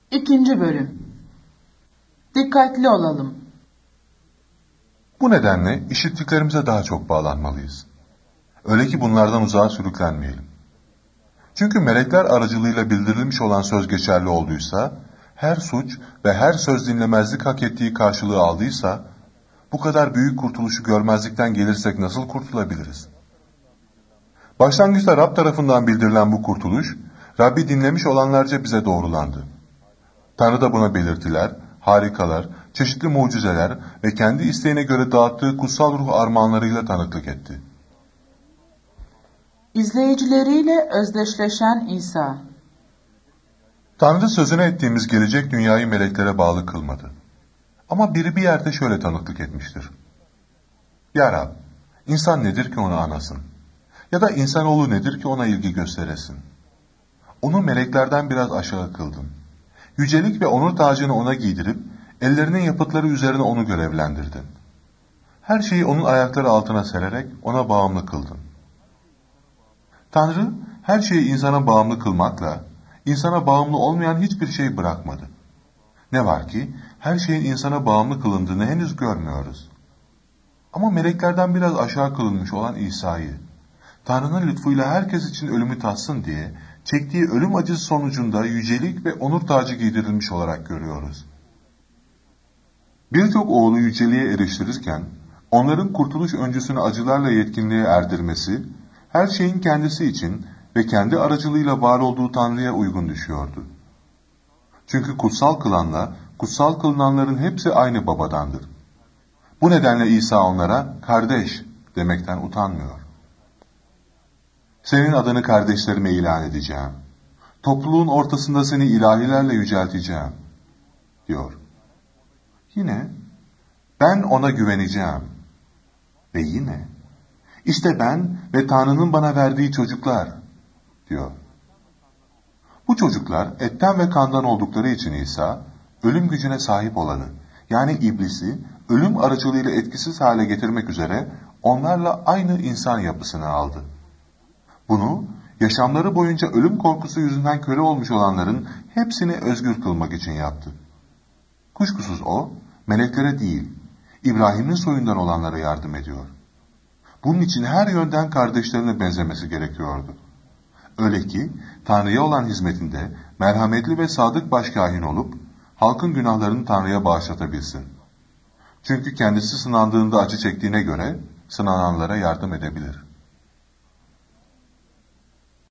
İkinci bölüm. Dikkatli olalım. Bu nedenle işittiklerimize daha çok bağlanmalıyız. Öyle ki bunlardan uzağa sürüklenmeyelim. Çünkü melekler aracılığıyla bildirilmiş olan söz geçerli olduysa, her suç ve her söz dinlemezlik hak ettiği karşılığı aldıysa, bu kadar büyük kurtuluşu görmezlikten gelirsek nasıl kurtulabiliriz? Başlangıçta Rab tarafından bildirilen bu kurtuluş, Rabbi dinlemiş olanlarca bize doğrulandı. Tanrı da buna belirtiler, harikalar, çeşitli mucizeler ve kendi isteğine göre dağıttığı kutsal ruh armağanlarıyla tanıklık etti. İzleyicileriyle özdeşleşen İsa. Tanrı sözüne ettiğimiz gelecek dünyayı meleklere bağlı kılmadı. Ama biri bir yerde şöyle tanıklık etmiştir. Ya Rab, insan nedir ki onu anasın? Ya da insanoğlu nedir ki ona ilgi gösteresin? Onu meleklerden biraz aşağı kıldın. Yücelik ve onur tacını ona giydirip, ellerinin yapıtları üzerine onu görevlendirdin. Her şeyi onun ayakları altına sererek ona bağımlı kıldın. Tanrı, her şeyi insana bağımlı kılmakla, insana bağımlı olmayan hiçbir şey bırakmadı. Ne var ki, her şeyin insana bağımlı kılındığını henüz görmüyoruz. Ama meleklerden biraz aşağı kılınmış olan İsa'yı, Tanrı'nın lütfuyla herkes için ölümü tatsın diye, çektiği ölüm acısı sonucunda yücelik ve onur tacı giydirilmiş olarak görüyoruz. Birçok oğlu yüceliğe eriştirirken, onların kurtuluş öncüsünü acılarla yetkinliğe erdirmesi, her şeyin kendisi için ve kendi aracılığıyla var olduğu Tanrı'ya uygun düşüyordu. Çünkü kutsal kılanla, kutsal kılınanların hepsi aynı babadandır. Bu nedenle İsa onlara, kardeş demekten utanmıyor. Senin adını kardeşlerime ilan edeceğim. Topluluğun ortasında seni ilahilerle yücelteceğim, diyor. Yine, ben ona güveneceğim. Ve yine, işte ben ve Tanrı'nın bana verdiği çocuklar, diyor. Bu çocuklar etten ve kandan oldukları için İsa, ölüm gücüne sahip olanı, yani iblisi, ölüm aracılığıyla etkisiz hale getirmek üzere onlarla aynı insan yapısını aldı. Bunu, yaşamları boyunca ölüm korkusu yüzünden köle olmuş olanların hepsini özgür kılmak için yaptı. Kuşkusuz o, meleklere değil, İbrahim'in soyundan olanlara yardım ediyor. Bunun için her yönden kardeşlerine benzemesi gerekiyordu. Öyle ki, Tanrı'ya olan hizmetinde merhametli ve sadık başkâhin olup, halkın günahlarını Tanrı'ya bağışlatabilsin. Çünkü kendisi sınandığında acı çektiğine göre, sınananlara yardım edebilir.